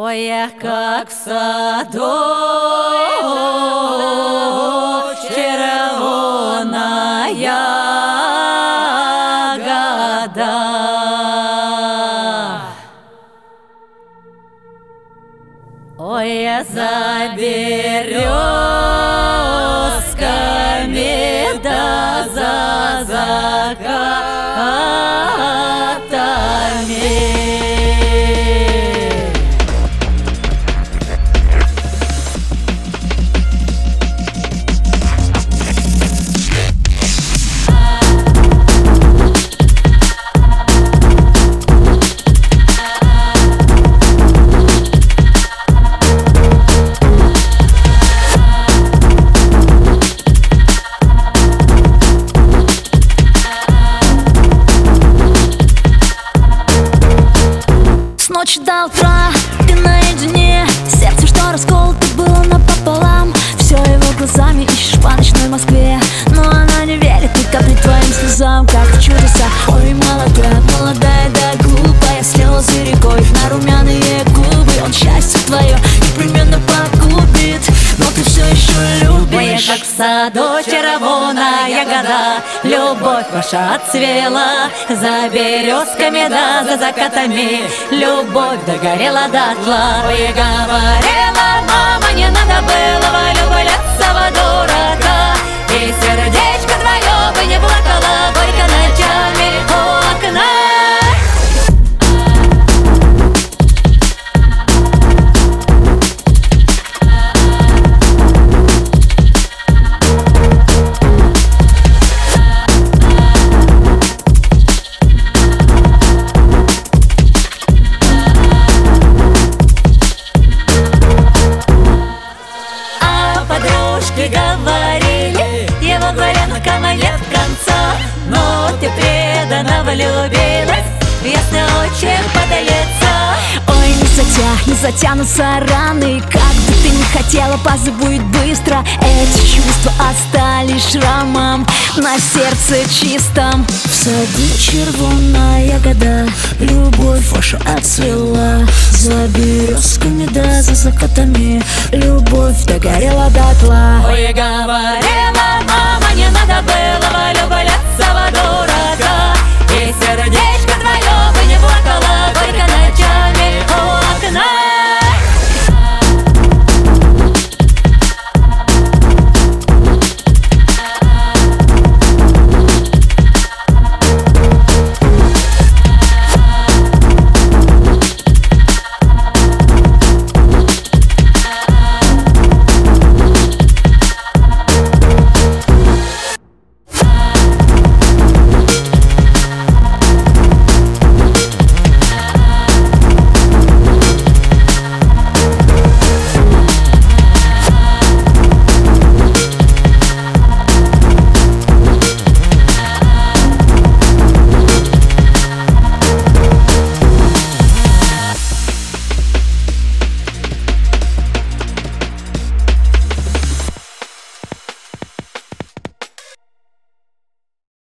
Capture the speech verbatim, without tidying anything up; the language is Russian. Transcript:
Ой, я как в саду червона ягода. Ой, я за березками да за закатами. Ночь до утра, ты наедине, сердце, что расколото было напополам. Все его глазами ищешь по ночной Москве, но она не верит ни капли твоим слезам, как в чудеса. Ой, молодая, молодая да глупая, слезы рекой на румяные губы. Он счастье твое непременно погубит, но ты все еще любишь. Ой, как в саду червона ягода, любовь ваша отцвела за березками да за закатами. Любовь догорела дотла. Ой, говорила мама, не надо было влюбляться в дурака, и сердечко твое бы не плакало горько ночами у окна. Говорили, его главенка нет конца, но ты преданно влюбилась в ясный очи подлеца. Ой, не затя, не затянутся раны, как бы ты ни хотела, позабудь быстро. Эти чувства остались шрамом на сердце чистом. В саду червона ягода, любовь ваша отцвела за березками да за закатами.